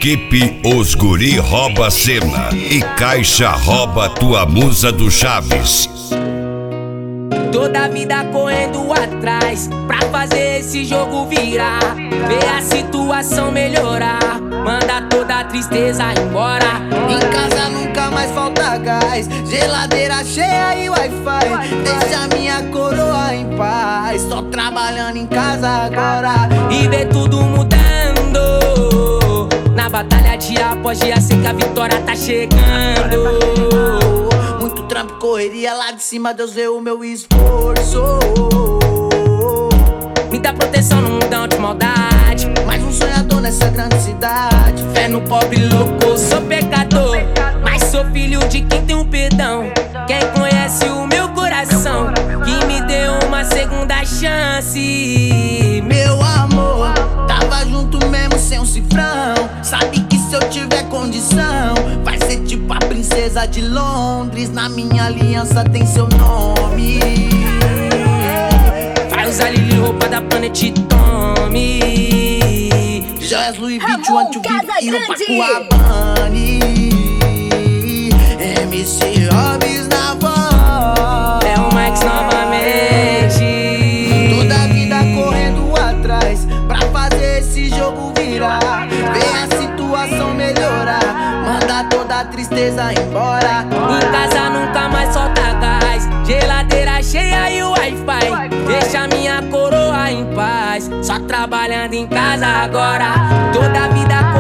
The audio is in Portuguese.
Equipe Os Guri rouba a cena e Caixa rouba tua musa do Chaves. Toda a vida correndo atrás pra fazer esse jogo virar, ver a situação melhorar, manda toda a tristeza embora. Em casa nunca mais falta gás, geladeira cheia e Wi-Fi. Deixa minha coroa em paz, só trabalhando em casa agora. E ver tudo mudando na batalha dia após dia, sei que a vitória tá chegando. Muito trampo, correria lá de cima, Deus vê o meu esforço. Me dá proteção no mundão de maldade, Mais um sonhador nessa grande cidade. fé no pobre louco, sou pecador, mas sou filho de quem tem um perdão. Quem conhece o meu coração, que me deu uma segunda chance. Meu amor, tava junto mesmo sem um cifrão. Sabe que se eu tiver condição, vai ser tipo a princesa de Londres. Na minha aliança tem seu nome. Vai usar Lili, roupa da Planet Tommy, Joias Louis Vuitton, Anti e roupa Cuabani. MC Hobbs na voz. é o Max novamente. Toda a vida correndo atrás pra fazer esse jogo virar, ver a situação melhorar, mandar toda a tristeza embora. Em casa nunca mais falta gás, geladeira cheia e Wi-Fi. Deixa minha coroa em paz, só trabalhando em casa agora. Toda a vida